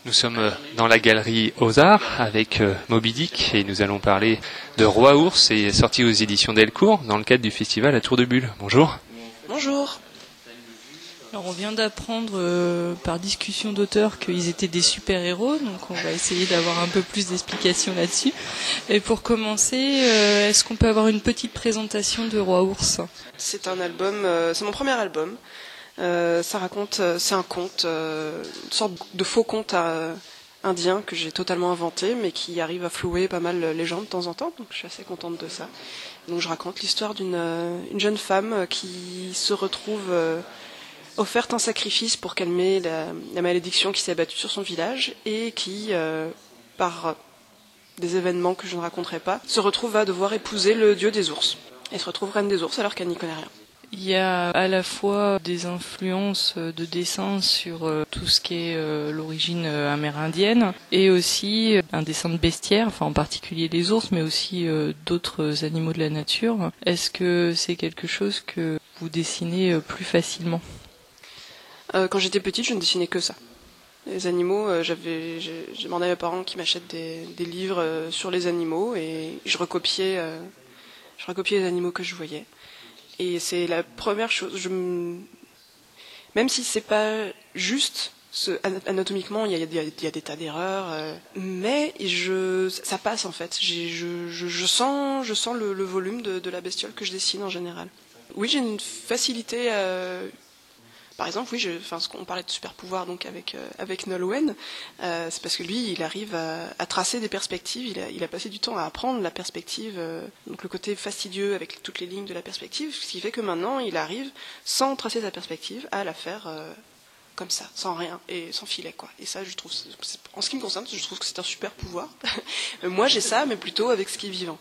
Nous sommes dans la galerie aux Arts avec Moby Dick et nous allons parler de Roi Ours et sorti aux éditions Delcourt dans le cadre du festival à Tour de Bulle. Bonjour. Bonjour. Alors on vient d'apprendre par discussion d'auteurs qu'ils étaient des super-héros, donc on va essayer d'avoir un peu plus d'explications là-dessus. Et pour commencer, est-ce qu'on peut avoir une petite présentation de Roi Ours ? C'est un album, c'est mon premier album. Ça raconte, c'est un conte, une sorte de faux conte indien que j'ai totalement inventé, mais qui arrive à flouer pas mal les gens de temps en temps, donc je suis assez contente de ça. Donc je raconte l'histoire une jeune femme qui se retrouve offerte un sacrifice pour calmer la malédiction qui s'est abattue sur son village et qui, par des événements que je ne raconterai pas, se retrouve à devoir épouser le dieu des ours. Elle se retrouve reine des ours alors qu'elle n'y connaît rien. Il y a à la fois des influences de dessin sur tout ce qui est l'origine amérindienne et aussi un dessin de bestiaire, enfin en particulier les ours, mais aussi d'autres animaux de la nature. Est-ce que c'est quelque chose que vous dessinez plus facilement ? Quand j'étais petite, je ne dessinais que ça. Les animaux, j'ai demandé à mes parents qui m'achètent des livres sur les animaux et je recopiais les animaux que je voyais. Et c'est la première chose. Même si c'est pas juste, anatomiquement, il y a des tas d'erreurs, mais ça passe en fait. Je sens le volume de la bestiole que je dessine en général. Oui, j'ai une facilité. Par exemple, oui, on parlait de super pouvoir donc avec Nolwenn, c'est parce que lui, il arrive à tracer des perspectives. Il a passé du temps à apprendre la perspective, donc le côté fastidieux avec toutes les lignes de la perspective, ce qui fait que maintenant, il arrive, sans tracer sa perspective, à la faire comme ça, sans rien et sans filet, quoi. Et ça, je trouve, en ce qui me concerne, je trouve que c'est un super pouvoir. Moi, j'ai ça, mais plutôt avec ce qui est vivant.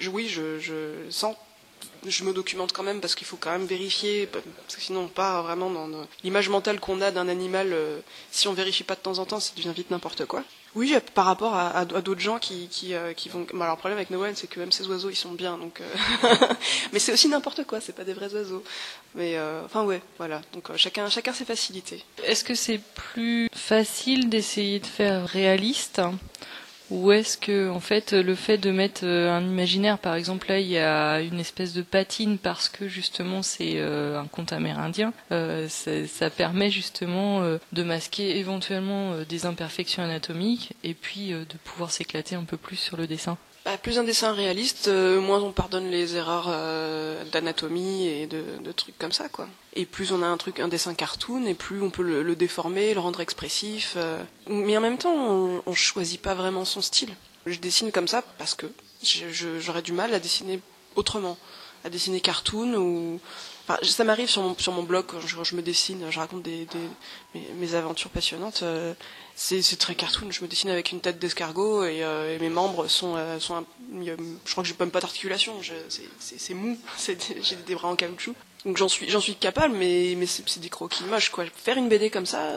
Je me documente quand même parce qu'il faut quand même vérifier, parce que sinon on part vraiment dans l'image mentale qu'on a d'un animal. Si on vérifie pas de temps en temps, ça devient vite n'importe quoi. Oui, par rapport à d'autres gens qui vont. Alors le problème avec Noël, c'est que même ces oiseaux, ils sont bien, donc. Mais c'est aussi n'importe quoi, c'est pas des vrais oiseaux. Mais voilà. Donc chacun ses facilités. Est-ce que c'est plus facile d'essayer de faire réaliste ? Ou est-ce que, en fait, le fait de mettre un imaginaire, par exemple, là, il y a une espèce de patine parce que, justement, c'est un conte amérindien, ça permet, justement, de masquer éventuellement des imperfections anatomiques et puis de pouvoir s'éclater un peu plus sur le dessin. Plus un dessin réaliste, moins on pardonne les erreurs d'anatomie et de trucs comme ça, quoi. Et plus on a un dessin cartoon, et plus on peut le déformer, le rendre expressif. Mais en même temps, on choisit pas vraiment son style. Je dessine comme ça parce que j'aurais du mal à dessiner autrement, à dessiner cartoon ou. Enfin, ça m'arrive sur mon blog quand je me dessine, je raconte mes aventures passionnantes. C'est très cartoon. Je me dessine avec une tête d'escargot et mes membres sont je crois que j'ai même pas d'articulation. C'est mou. J'ai des bras en caoutchouc. Donc j'en suis capable, mais c'est des croquis moches, quoi. Faire une BD comme ça,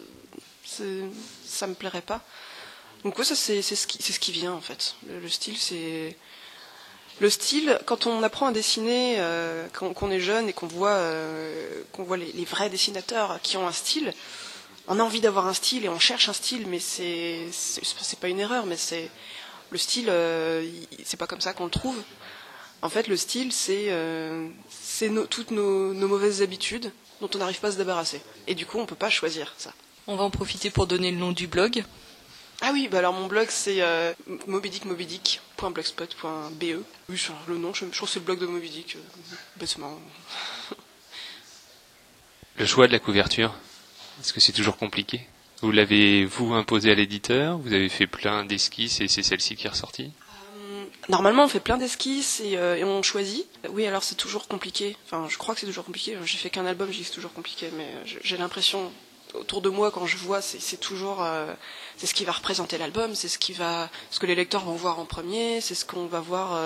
ça me plairait pas. Donc ouais, ça c'est ce qui vient en fait. Le style, c'est. Le style, quand on apprend à dessiner, qu'on est jeune et qu'on voit les vrais dessinateurs qui ont un style, on a envie d'avoir un style et on cherche un style, mais c'est pas une erreur, mais c'est le style, c'est pas comme ça qu'on le trouve. En fait, le style, c'est toutes nos mauvaises habitudes dont on n'arrive pas à se débarrasser. Et du coup, on peut pas choisir ça. On va en profiter pour donner le nom du blog. Ah oui, alors mon blog c'est mobydick.blogspot.be. Oui, le nom, je trouve que c'est le blog de Moby Dick, bêtement. Le choix de la couverture, est-ce que c'est toujours compliqué ? Vous l'avez-vous imposé à l'éditeur ? Vous avez fait plein d'esquisses et c'est celle-ci qui est ressortie ? Normalement, on fait plein d'esquisses et on choisit. Oui, alors c'est toujours compliqué. Enfin, je crois que c'est toujours compliqué. J'ai fait qu'un album, j'ai dit que c'est toujours compliqué, mais j'ai l'impression. Autour de moi, quand je vois, c'est toujours c'est ce qui va représenter l'album, c'est ce que les lecteurs vont voir en premier, c'est ce qu'on va voir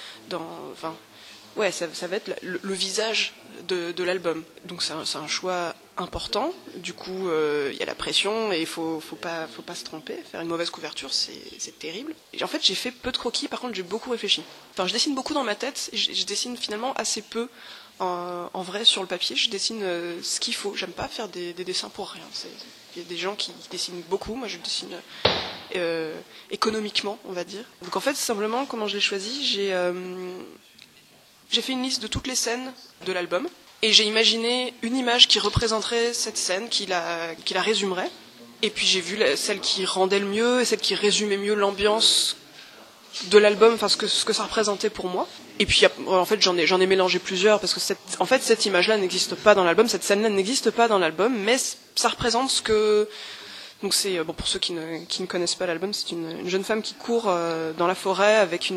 ça va être le visage de l'album. Donc c'est un choix important. Du coup, il y a la pression et il faut pas se tromper. Faire une mauvaise couverture, c'est terrible. Et en fait, j'ai fait peu de croquis. Par contre, j'ai beaucoup réfléchi. Enfin, je dessine beaucoup dans ma tête et je dessine finalement assez peu en vrai, sur le papier, je dessine ce qu'il faut. J'aime pas faire des dessins pour rien. Il y a des gens qui dessinent beaucoup. Moi, je dessine économiquement, on va dire. Donc en fait, simplement, comment je l'ai choisi, j'ai fait une liste de toutes les scènes de l'album et j'ai imaginé une image qui représenterait cette scène, qui la résumerait. Et puis j'ai vu celle qui rendait le mieux et celle qui résumait mieux l'ambiance de l'album, enfin ce que ça représentait pour moi. Et puis en fait j'en ai mélangé plusieurs parce que cette image-là n'existe pas dans l'album, cette scène-là n'existe pas dans l'album, mais ça représente ce que... Donc c'est bon, pour ceux qui ne connaissent pas l'album, c'est une jeune femme qui court dans la forêt avec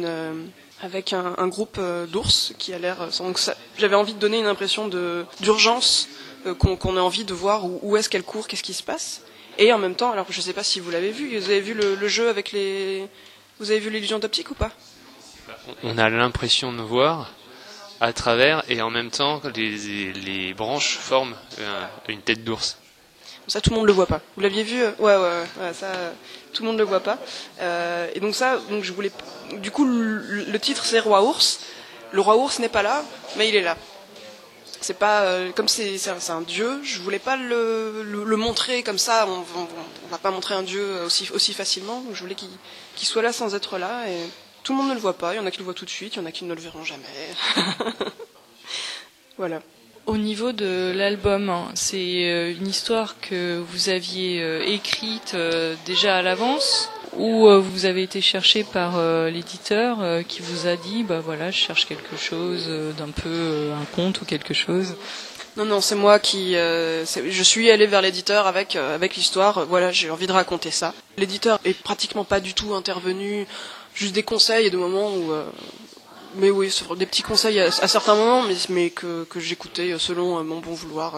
un groupe d'ours qui a l'air... Donc j'avais envie de donner une impression d'urgence, qu'on ait envie de voir où est-ce qu'elle court, qu'est-ce qui se passe. Et en même temps, alors je ne sais pas si vous l'avez vu, vous avez vu le jeu avec les... Vous avez vu l'illusion d'optique ou pas ? On a l'impression de voir à travers et en même temps les branches forment une tête d'ours. Ça, tout le monde le voit pas. Vous l'aviez vu ? Ouais, ça, tout le monde le voit pas. Et donc ça, je voulais. Du coup, le titre c'est Roi Ours. Le Roi Ours n'est pas là, mais il est là. C'est pas comme c'est un dieu. Je voulais pas le montrer comme ça. On va pas montrer un dieu aussi facilement. Donc je voulais qu'il soit là sans être là. Et tout le monde ne le voit pas. Il y en a qui le voient tout de suite. Il y en a qui ne le verront jamais. Voilà. Au niveau de l'album, c'est une histoire que vous aviez écrite déjà à l'avance ou vous avez été cherché par l'éditeur qui vous a dit bah voilà, je cherche quelque chose d'un peu un conte ou quelque chose. Non, c'est moi qui... je suis allée vers l'éditeur avec l'histoire. Voilà, j'ai envie de raconter ça. L'éditeur est pratiquement pas du tout intervenu, juste des conseils et des moments où... Mais oui, des petits conseils à certains moments, mais que j'écoutais selon mon bon vouloir.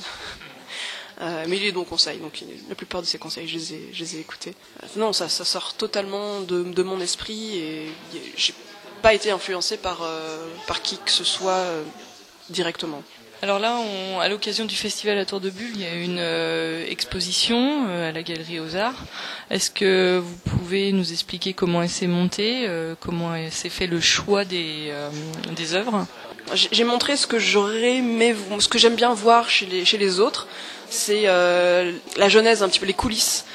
Mais il est bon conseil, donc la plupart de ces conseils, je les ai écoutés. Non, ça sort totalement de mon esprit et j'ai pas été influencée par qui que ce soit directement. Alors là, à l'occasion du festival à Tour de Bulle, il y a une exposition à la Galerie aux Arts. Est-ce que vous pouvez nous expliquer comment elle s'est montée, comment s'est fait le choix des œuvres ? J'ai montré ce que ce que j'aime bien voir chez les autres, c'est la genèse, un petit peu les coulisses.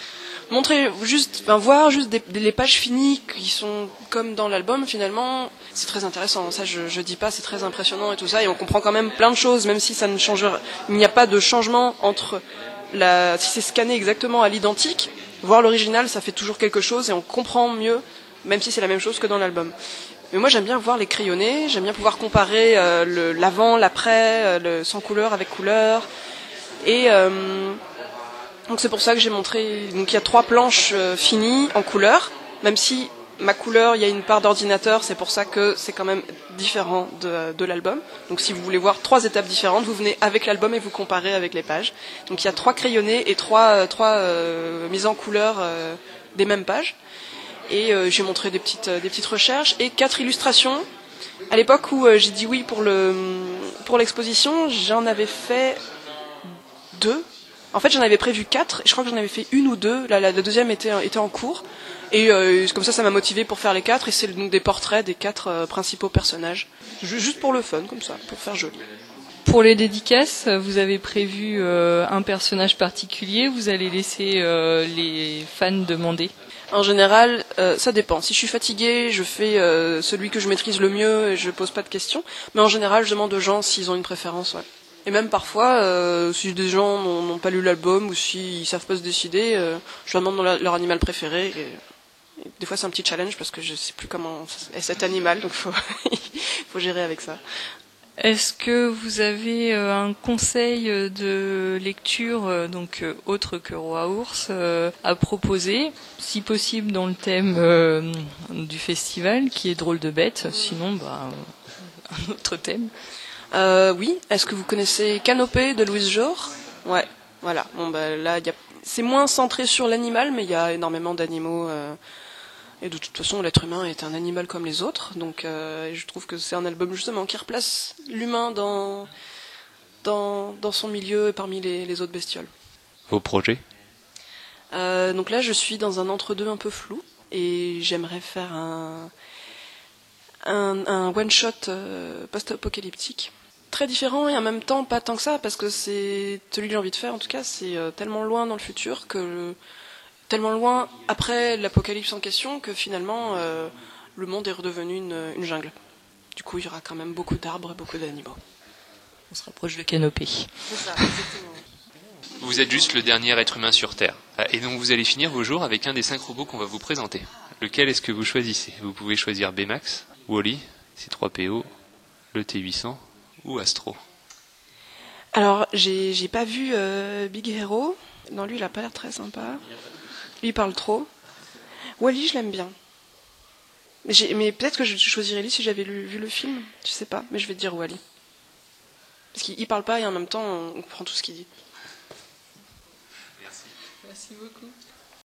Voir juste les pages finies qui sont comme dans l'album finalement, c'est très intéressant. Ça, je dis pas, c'est très impressionnant et tout ça, et on comprend quand même plein de choses, même si ça ne change, il n'y a pas de changement entre si c'est scanné exactement à l'identique, voir l'original, ça fait toujours quelque chose et on comprend mieux, même si c'est la même chose que dans l'album. Mais moi, j'aime bien voir les crayonnés, j'aime bien pouvoir comparer l'avant, l'après, sans couleur avec couleur, et donc c'est pour ça que j'ai montré. Donc il y a 3 planches finies en couleur, même si ma couleur, il y a une part d'ordinateur, c'est pour ça que c'est quand même différent de l'album. Donc si vous voulez voir 3 étapes différentes, vous venez avec l'album et vous comparez avec les pages. Donc il y a 3 crayonnés et 3 mises en couleur des mêmes pages. Et j'ai montré des petites recherches et 4 illustrations. À l'époque où j'ai dit oui pour l'exposition, j'en avais fait 2. En fait, j'en avais prévu 4, et je crois que j'en avais fait 1 ou 2. La deuxième était en cours. Et comme ça m'a motivé pour faire les 4. Et c'est donc des portraits des 4 principaux personnages. Juste pour le fun, comme ça, pour faire joli. Pour les dédicaces, vous avez prévu un personnage particulier. Vous allez laisser les fans demander. En général, ça dépend. Si je suis fatiguée, je fais celui que je maîtrise le mieux et je pose pas de questions. Mais en général, je demande aux gens s'ils ont une préférence, ouais. Et même parfois, si des gens n'ont pas lu l'album ou s'ils savent pas se décider, je leur demande leur animal préféré. Et des fois, c'est un petit challenge parce que je sais plus comment est cet animal, donc faut gérer avec ça. Est-ce que vous avez un conseil de lecture, donc autre que Roi Ours, à proposer, si possible dans le thème du festival, qui est Drôle de bête, sinon un autre thème. Oui. Est-ce que vous connaissez Canopée de Louise Jaure ? Ouais. Voilà. Bon là, c'est moins centré sur l'animal, mais il y a énormément d'animaux. Et de toute façon, l'être humain est un animal comme les autres. Donc, je trouve que c'est un album justement qui replace l'humain dans son milieu et parmi les autres bestioles. Vos projets ? Donc là, je suis dans un entre-deux un peu flou et j'aimerais faire un one-shot post-apocalyptique. très différent et en même temps pas tant que ça, parce que c'est celui que j'ai envie de faire, en tout cas, c'est tellement loin dans le futur, tellement loin après l'apocalypse en question, que finalement, le monde est redevenu une jungle. Du coup, il y aura quand même beaucoup d'arbres et beaucoup d'animaux. On se rapproche de Canopée. C'est ça, exactement. Vous êtes juste le dernier être humain sur Terre. Et donc vous allez finir vos jours avec un des 5 robots qu'on va vous présenter. Lequel est-ce que vous choisissez? Vous pouvez choisir Baymax, Wall-E, C3PO, le T800 ou Astro. Alors, j'ai pas vu Big Hero. Non, lui, il a pas l'air très sympa. Lui, il parle trop. Wall-E, je l'aime bien. Mais peut-être que je choisirais lui si j'avais vu le film. Je sais pas, mais je vais te dire Wall-E. Parce qu'il parle pas et en même temps, on comprend tout ce qu'il dit. Merci. Merci beaucoup.